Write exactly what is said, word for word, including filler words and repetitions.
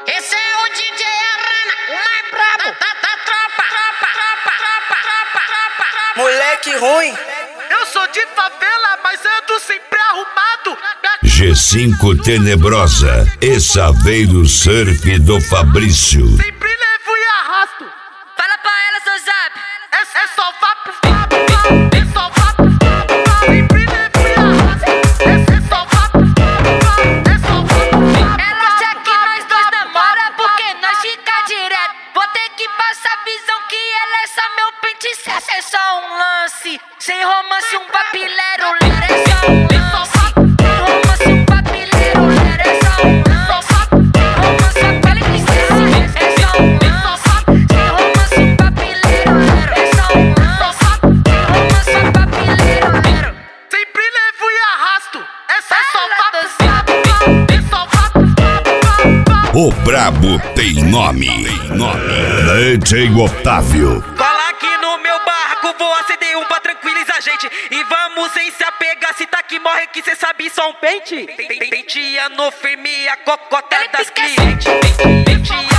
Esse é o D J Arana, o mais brabo da, da tropa, tropa, tropa, tropa, tropa, tropa, tropa. Moleque ruim. Eu sou de favela, mas ando sempre arrumado. G cinco Tenebrosa e Saveiro Surf do Fabrício. Sempre levo e arrasto. Fala pra ela, seu zap. É, é só vapo, vapo, vapo. É só vapo, vapo, vapo. Sempre levo e arrasto. É, é só vapo, vapo, vapo. É só vapo, vapo. Ela acha que nós dois namora porque nós fica direto. Vou ter que passar a visão que ela é só meu pente certo. É só um lance, sem romance, um papilero. É só um lance, sem romance, um papilero. É só um lance, sem romance, um papilero. É só um lance, sem romance, um papilero. É só um lance, sem romance, um papilero. Sempre levo e arrasto. É só Ela vapo, do vapo, vapo. É só vapo, vapo, vapo, vapo. O brabo tem nome. Tem nome. D J Otávio. Cola aqui no meu barraco, vou acender um pra tranquilizar a gente. E vamos sem se apegar, se tá que morre que cê sabe só um pente. Penteia no firme a cocota das clientes. Penteia